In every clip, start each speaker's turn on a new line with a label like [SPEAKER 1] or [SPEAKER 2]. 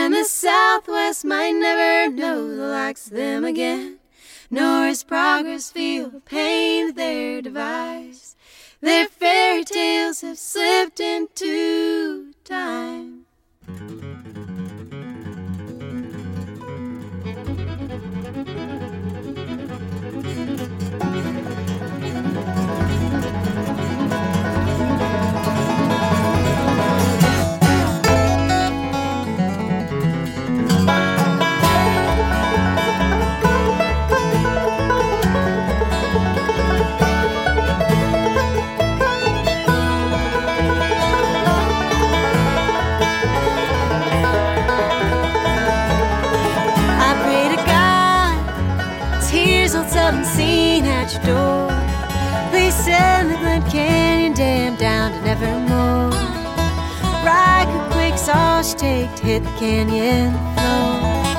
[SPEAKER 1] And the Southwest might never know the likes of them again, nor his progress feel the pain that they're devised. Their fairy tales have slipped into time. Unseen at your door, please send the Glen Canyon Dam down to nevermore. Right quick's all she take to hit the canyon floor.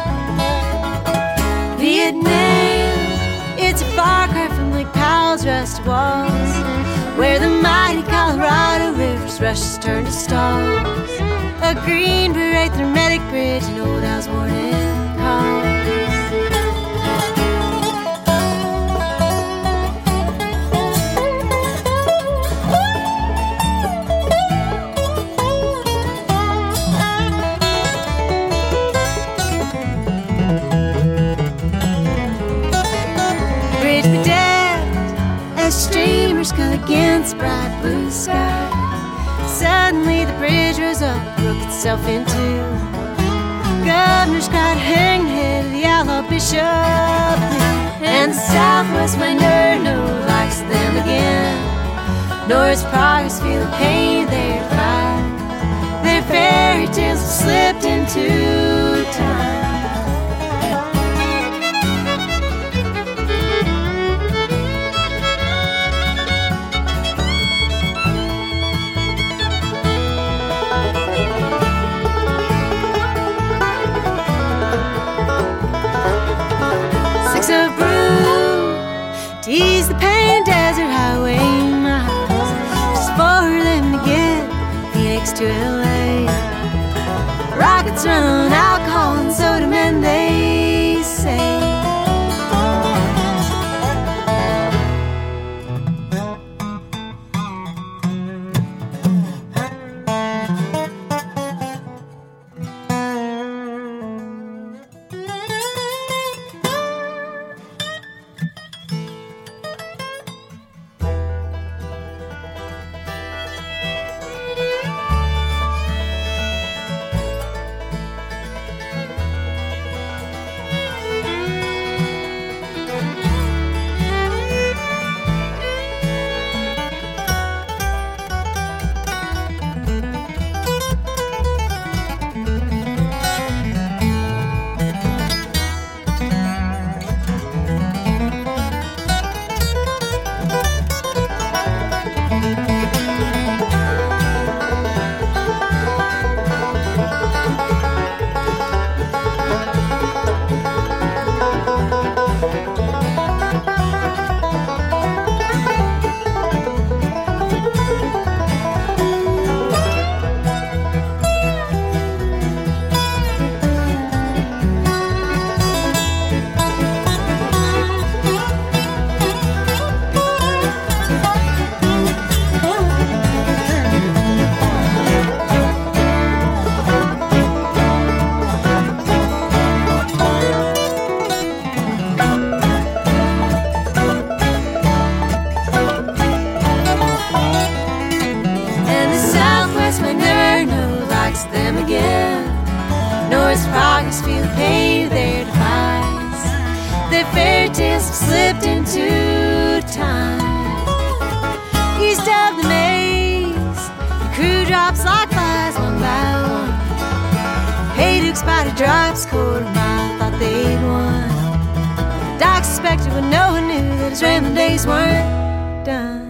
[SPEAKER 1] Vietnam, it's a far cry from Lake Powell's rusty walls, where the mighty Colorado River's rushes turn to stalls. A Green Beret thermetic bridge and old house warning calls. Streamers cut against bright blue sky. Suddenly the bridge rose up, broke itself in two. Governor Scott hanged the head of the outlaw bishop, and the Southwest might never know the likes of them again, nor his progress feel the pain they fight. Their fairy tales have slipped into time. 6 of brew, tease the pain desert highway miles, just for them to get Phoenix to LA. Rockets run on alcohol and soda, men, they say. Them again, nor his progress feel the pain of their demise. Their fairy tales have slipped into time. East of the maze, the crew drops like flies one by one. Hayduke spider drops quarter mile, thought they'd won. Doc suspected when no one knew that his rambling days weren't done.